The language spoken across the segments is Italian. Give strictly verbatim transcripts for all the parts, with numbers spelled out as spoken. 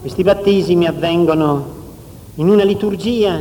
Questi battesimi avvengono in una liturgia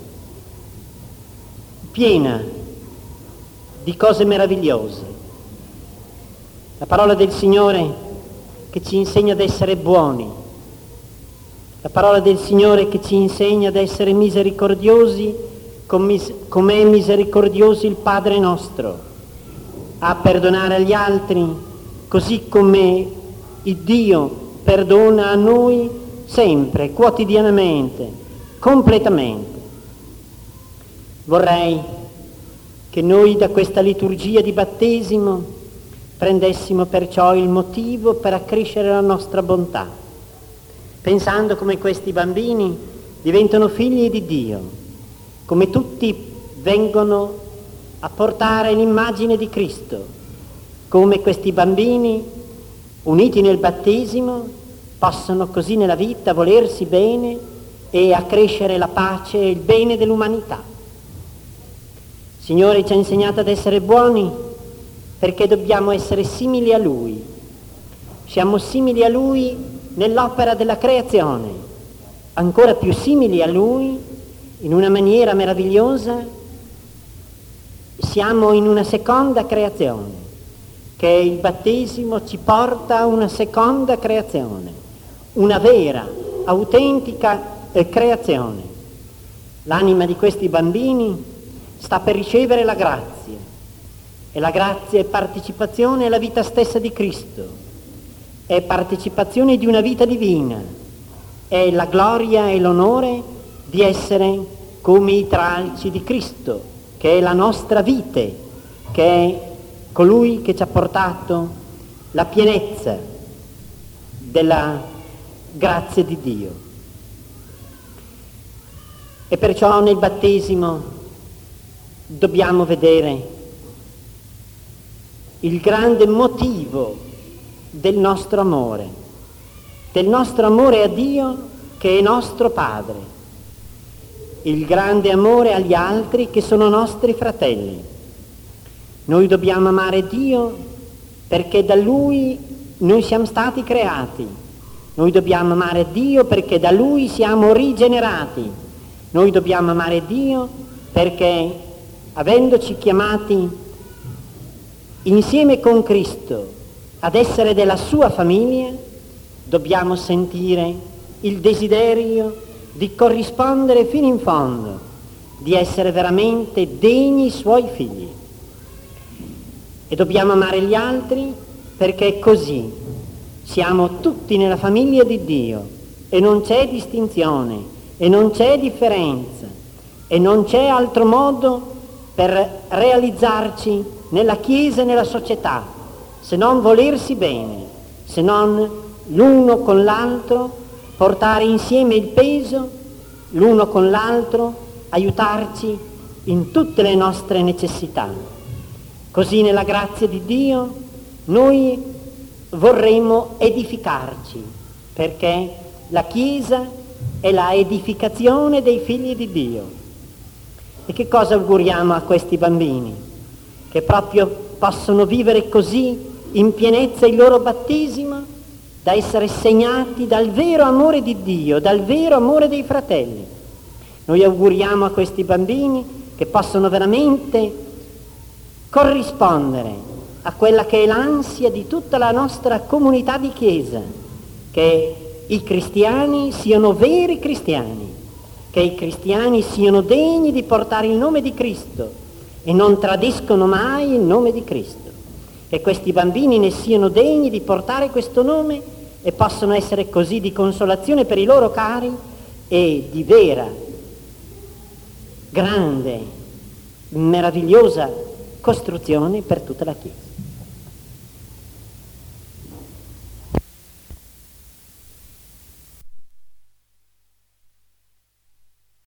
piena di cose meravigliose. La parola del Signore che ci insegna ad essere buoni, la parola del Signore che ci insegna ad essere misericordiosi come è misericordioso il Padre nostro, a perdonare agli altri così come il Dio perdona a noi sempre, quotidianamente, completamente. Vorrei che noi da questa liturgia di battesimo prendessimo perciò il motivo per accrescere la nostra bontà, pensando come questi bambini diventano figli di Dio, come tutti vengono a portare l'immagine di Cristo, come questi bambini uniti nel battesimo possono così nella vita volersi bene e accrescere la pace e il bene dell'umanità. Il Signore ci ha insegnato ad essere buoni perché dobbiamo essere simili a Lui. Siamo simili a Lui nell'opera della creazione, ancora più simili a Lui in una maniera meravigliosa. Siamo in una seconda creazione, che il battesimo ci porta a una seconda creazione, una vera, autentica eh, creazione. L'anima di questi bambini sta per ricevere la grazia, e la grazia è partecipazione alla vita stessa di Cristo, è partecipazione di una vita divina, è la gloria e l'onore di essere come i tralci di Cristo, che è la nostra vite, che è colui che ci ha portato la pienezza della grazia di Dio. E perciò nel battesimo dobbiamo vedere il grande motivo del nostro amore, del nostro amore a Dio che è nostro Padre, il grande amore agli altri che sono nostri fratelli. Noi dobbiamo amare Dio perché da Lui noi siamo stati creati. Noi dobbiamo amare Dio perché da Lui siamo rigenerati. Noi dobbiamo amare Dio perché, avendoci chiamati insieme con Cristo ad essere della Sua famiglia, dobbiamo sentire il desiderio di corrispondere fino in fondo, di essere veramente degni Suoi figli. E dobbiamo amare gli altri perché così siamo tutti nella famiglia di Dio e non c'è distinzione e non c'è differenza e non c'è altro modo per realizzarci nella Chiesa e nella società se non volersi bene, se non l'uno con l'altro portare insieme il peso, l'uno con l'altro aiutarci in tutte le nostre necessità. Così nella grazia di Dio noi vorremmo edificarci, perché la Chiesa è la edificazione dei figli di Dio. E che cosa auguriamo a questi bambini? Che proprio possono vivere così in pienezza il loro battesimo, da essere segnati dal vero amore di Dio, dal vero amore dei fratelli. Noi auguriamo a questi bambini che possano veramente corrispondere a quella che è l'ansia di tutta la nostra comunità di Chiesa, che i cristiani siano veri cristiani, che i cristiani siano degni di portare il nome di Cristo e non tradiscono mai il nome di Cristo, che questi bambini ne siano degni di portare questo nome e possono essere così di consolazione per i loro cari e di vera, grande, meravigliosa costruzione per tutta la Chiesa.